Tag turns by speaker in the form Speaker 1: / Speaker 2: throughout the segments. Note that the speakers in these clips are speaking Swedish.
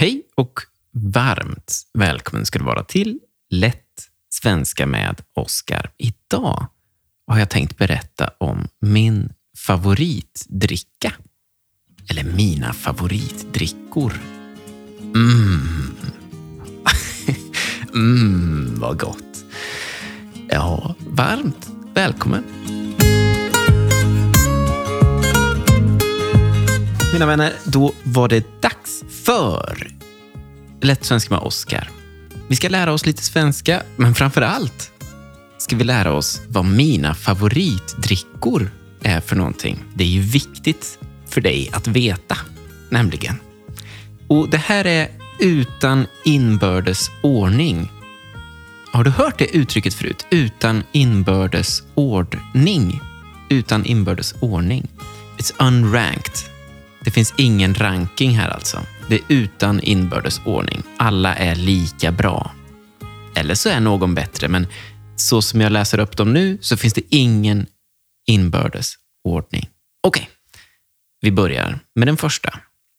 Speaker 1: Hej och varmt välkommen ska du vara till Lätt svenska med Oskar. Idag har jag tänkt berätta om min favoritdricka. Eller mina favoritdrickor. Vad gott. Ja, varmt välkommen. Mina vänner, då var det dags för Lätt svenska med Oskar. Vi ska lära oss lite svenska, men framför allt ska vi lära oss vad mina favoritdrickor är för någonting. Det är ju viktigt för dig att veta, nämligen. Och det här är utan inbördes ordning. Har du hört det uttrycket förut? Utan inbördes ordning. Utan inbördes ordning. It's unranked. Det finns ingen ranking här alltså. Det är utan inbördes ordning. Alla är lika bra. Eller så är någon bättre, men så som jag läser upp dem nu så finns det ingen inbördes ordning. Okej, vi börjar med den första.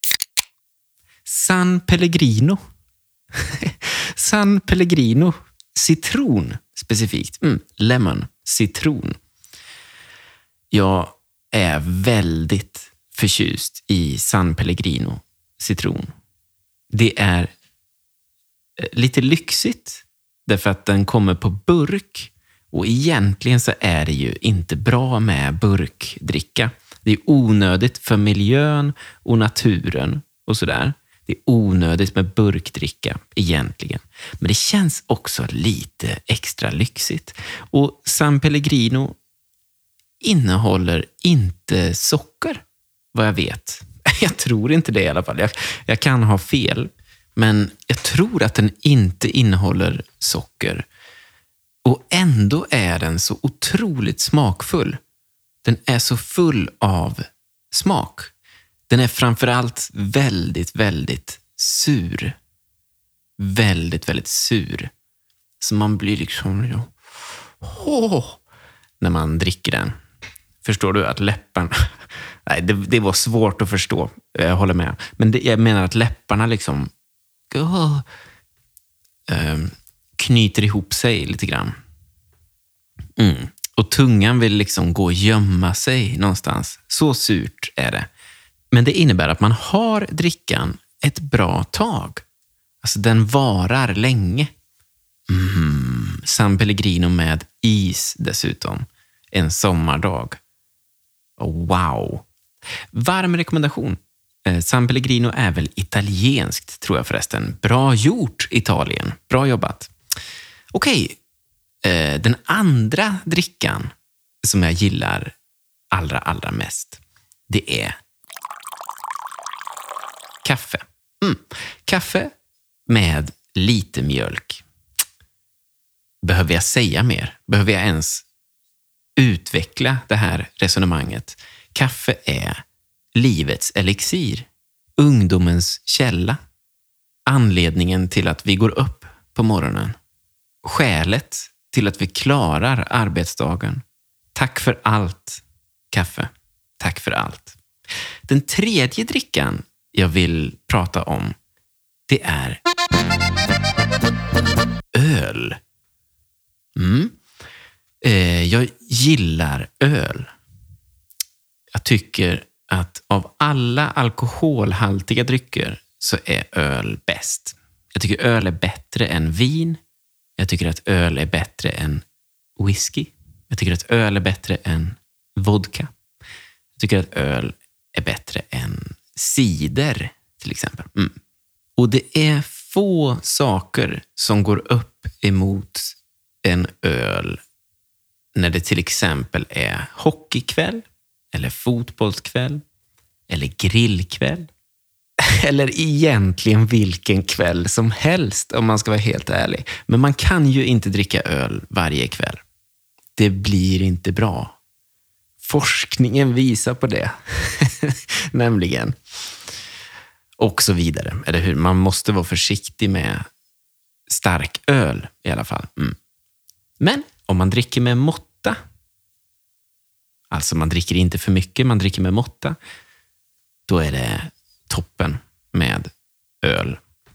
Speaker 1: San Pellegrino. San Pellegrino. Citron specifikt. Lemon. Citron. Jag är väldigt förtjust i San Pellegrino citron. Det är lite lyxigt därför att den kommer på burk, och egentligen så är det ju inte bra med burkdricka. Det är onödigt för miljön och naturen och sådär. Det är onödigt med burkdricka egentligen. Men det känns också lite extra lyxigt. Och San Pellegrino innehåller inte socker, vad jag vet. Jag tror inte det i alla fall. Jag kan ha fel. Men jag tror att den inte innehåller socker. Och ändå är den så otroligt smakfull. Den är så full av smak. Den är framförallt väldigt, väldigt sur. Väldigt, väldigt sur. Så man blir liksom... när man dricker den. Förstår du att läpparna... Nej, det var svårt att förstå. Jag håller med. Men jag menar att läpparna liksom knyter ihop sig lite grann. Och tungan vill liksom gå och gömma sig någonstans. Så surt är det. Men det innebär att man har drickan ett bra tag. Alltså den varar länge. San Pellegrino med is dessutom. En sommardag. Wow. Varm rekommendation. San Pellegrino är väl italienskt, tror jag förresten. Bra gjort, Italien. Bra jobbat. Okej. Den andra drickan som jag gillar allra mest, det är kaffe. Kaffe med lite mjölk. Behöver jag säga mer? Behöver jag ens utveckla det här resonemanget? Kaffe är livets elixir. Ungdomens källa. Anledningen till att vi går upp på morgonen. Skälet till att vi klarar arbetsdagen. Tack för allt, kaffe. Tack för allt. Den tredje drickan jag vill prata om, det är öl. Jag gillar öl. Jag tycker att av alla alkoholhaltiga drycker så är öl bäst. Jag tycker öl är bättre än vin. Jag tycker att öl är bättre än whisky. Jag tycker att öl är bättre än vodka. Jag tycker att öl är bättre än cider till exempel. Och det är få saker som går upp emot en öl när det till exempel är hockeykväll eller fotbollskväll eller grillkväll eller egentligen vilken kväll som helst, om man ska vara helt ärlig. Men man kan ju inte dricka öl varje kväll. Det blir inte bra. Forskningen visar på det. Nämligen. Och så vidare. Eller hur? Man måste vara försiktig med stark öl i alla fall. Men om man dricker med måtta, alltså man dricker inte för mycket, man dricker med måtta, då är det toppen med öl.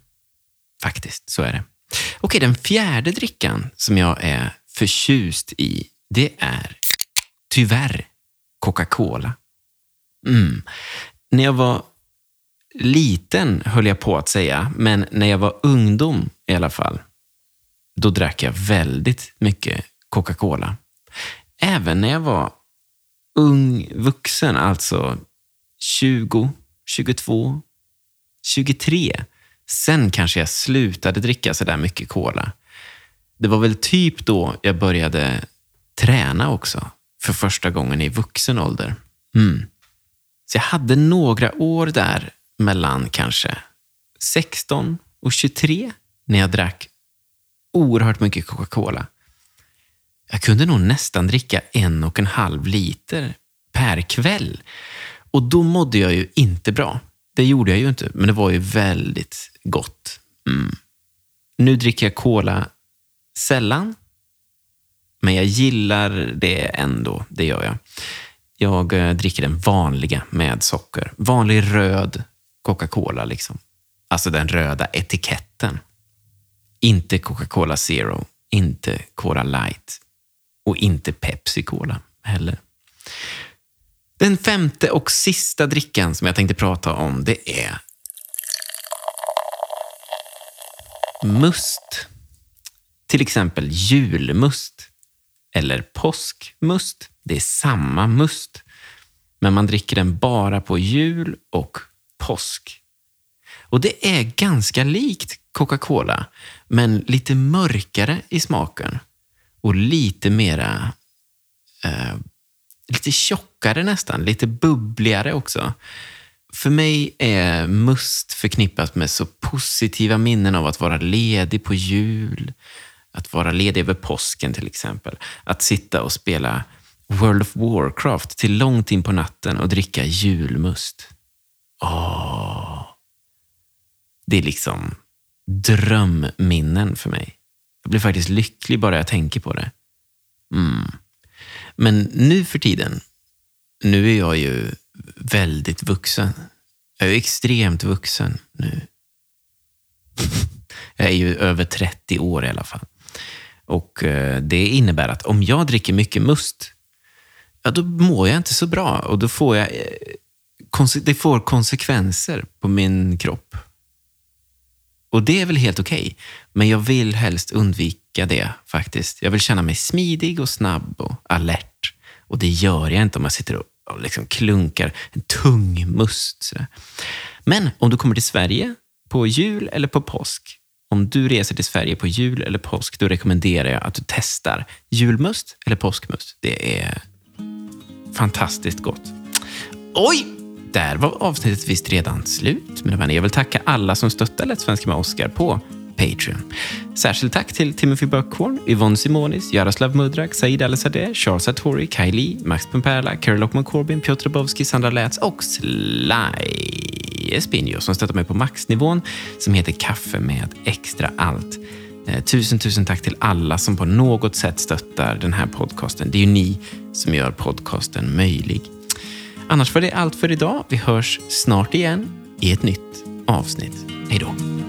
Speaker 1: faktiskt. Så är det. Okej, den fjärde drickan som jag är förtjust i, det är tyvärr Coca-Cola. När jag var liten höll jag på att säga, men när jag var ungdom i alla fall, då drack jag väldigt mycket Coca-Cola. Även när jag var ung vuxen, alltså 20, 22, 23. Sen kanske jag slutade dricka så där mycket cola. Det var väl typ då jag började träna också. För första gången i vuxen ålder. Så jag hade några år där mellan kanske 16 och 23 när jag drack oerhört mycket Coca-Cola. Jag kunde nog nästan dricka 1,5 liter per kväll. Och då mådde jag ju inte bra. Det gjorde jag ju inte, men det var ju väldigt gott. Nu dricker jag cola sällan, men jag gillar det ändå. Det gör jag. Jag dricker den vanliga med socker. Vanlig röd Coca-Cola liksom. Alltså den röda etiketten. Inte Coca-Cola Zero, inte Cola Light och inte Pepsi-Cola heller. Den femte och sista drickan som jag tänkte prata om, det är must. Till exempel julmust eller påskmust. Det är samma must, men man dricker den bara på jul och påsk. Och det är ganska likt Coca-Cola, men lite mörkare i smaken och lite mera lite tjockare nästan, lite bubbligare också. För mig är must förknippat med så positiva minnen av att vara ledig på jul, att vara ledig över påsken till exempel, att sitta och spela World of Warcraft till långt in på natten och dricka julmust. Det är liksom drömminnen för mig. Jag blir faktiskt lycklig bara jag tänker på det. Men nu för tiden, nu är jag ju väldigt vuxen. Jag är ju extremt vuxen nu. Jag är ju över 30 år i alla fall. Och det innebär att om jag dricker mycket must, ja, då mår jag inte så bra. Och då får jag det får konsekvenser på min kropp. Och det är väl helt okej. Men jag vill helst undvika det faktiskt. Jag vill känna mig smidig och snabb och alert. Och det gör jag inte om jag sitter och liksom klunkar en tung must. Så. Men om du kommer till Sverige på jul eller på påsk. Om du reser till Sverige på jul eller påsk, då rekommenderar jag att du testar julmust eller påskmust. Det är fantastiskt gott. Oj! Där var avsnittet visst redan slut. Men jag vill tacka alla som stöttar Lätt Svenska med Oscar på Patreon. Särskilt tack till Timothy Buckhorn, Yvonne Simonis, Jaroslav Mudrak, Said Al-Sadeh, Charles Satori, Kai Lee, Max Pumperla, Carol Ockman Corbin, Piotr Bowski, Sandra Lätz och Sly Espinjo som stöttar mig på maxnivån som heter Kaffe med extra allt. Tusen tack till alla som på något sätt stöttar den här podcasten. Det är ju ni som gör podcasten möjlig. Annars var det allt för idag. Vi hörs snart igen i ett nytt avsnitt. Hej då!